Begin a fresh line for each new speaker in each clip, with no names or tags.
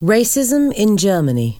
Racism in Germany.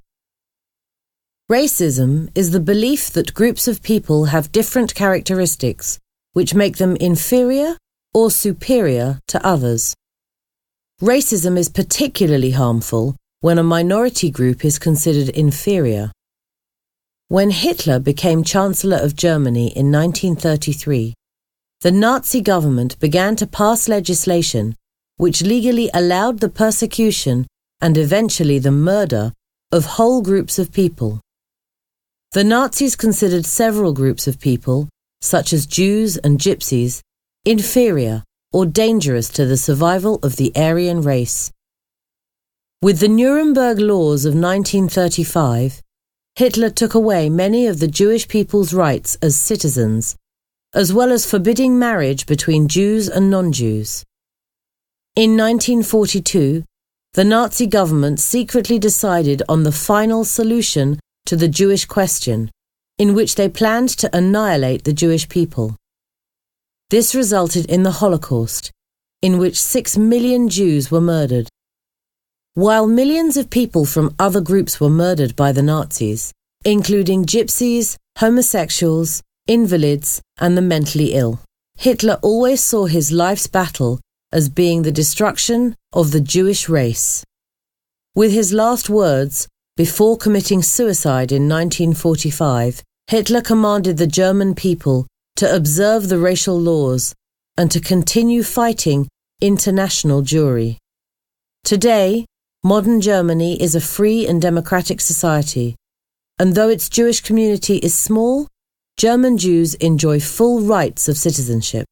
Racism is the belief that groups of people have different characteristics which make them inferior or superior to others. Racism is particularly harmful when a minority group is considered inferior. When Hitler became Chancellor of Germany in 1933, the Nazi government began to pass legislation which legally allowed the persecution and eventually the murder of whole groups of people. The Nazis considered several groups of people, such as Jews and Gypsies, inferior or dangerous to the survival of the Aryan race. With the Nuremberg Laws of 1935, Hitler took away many of the Jewish people's rights as citizens, as well as forbidding marriage between Jews and non-Jews. In 1942, the Nazi government secretly decided on the final solution to the Jewish question, in which they planned to annihilate the Jewish people. This resulted in the Holocaust, in which 6 million Jews were murdered. While millions of people from other groups were murdered by the Nazis, including gypsies, homosexuals, invalids, and the mentally ill, Hitler always saw his life's battle as being the destruction of the Jewish race. With his last words, before committing suicide in 1945, Hitler commanded the German people to observe the racial laws and to continue fighting international Jewry. Today, modern Germany is a free and democratic society, and though its Jewish community is small, German Jews enjoy full rights of citizenship.